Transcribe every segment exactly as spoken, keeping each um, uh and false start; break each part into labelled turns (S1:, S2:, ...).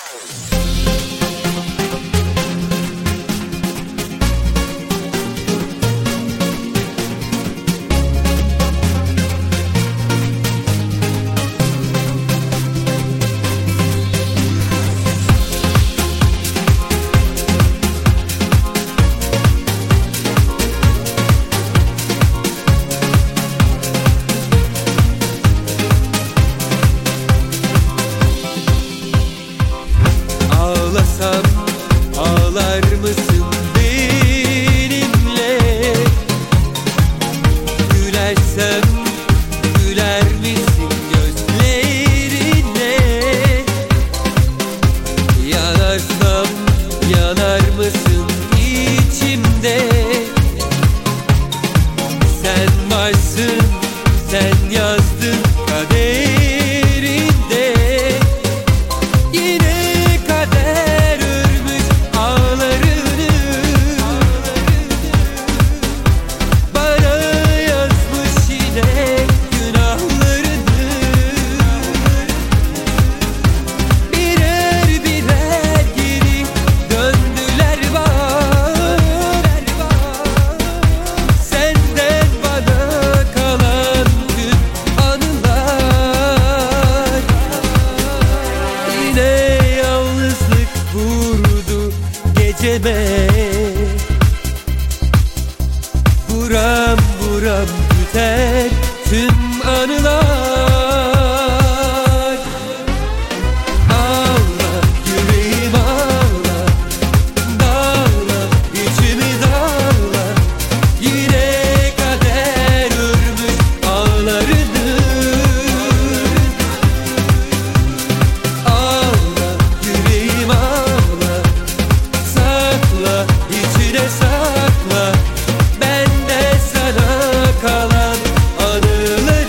S1: Ağlasam ağlar mısın benimle? Gülersem güler misin gözlerine? Yanarsam yanar mısın içimde? Sen varsın, sen yazdın kaderinde. Yine kader örmüş ağlarını, bana yazmış yine günahlarını. Birer birer geri döndüler bana, senden bana kalan tüm anılar. Yine yalnızlık vurdu geceme, buram buram tüter tüm anılar. Ağla yüreğim ağla, dağla içimi dağla. Yine kader örmüş ağlarını. Ağla yüreğim ağla, sakla içine sakla, bende sana kalan anıları.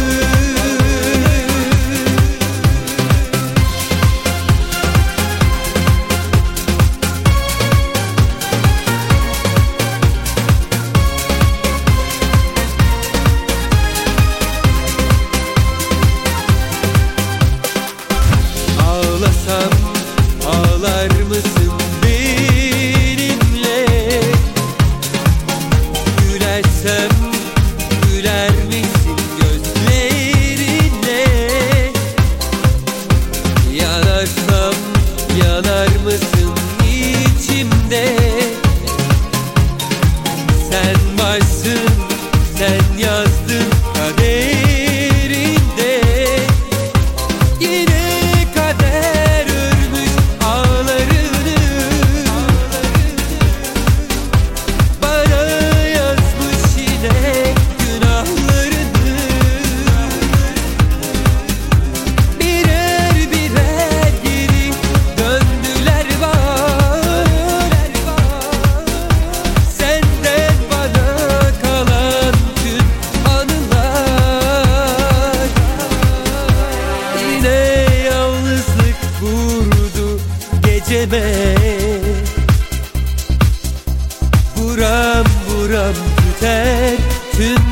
S1: Ağlasam ağlar mısın benimle? Gülersem güler misin gözlerine? Yanarsam yanar mısın içimde? Sen varsın, sen yazdın kaderinde. Yine kader örmüş ağlarını, bana yazmış yine günahlarını. Birer birer geri döndüler bana, senden bana kalan tüm anılar. Yine yalnızlık vurdu geceme, buram buram tüter tüm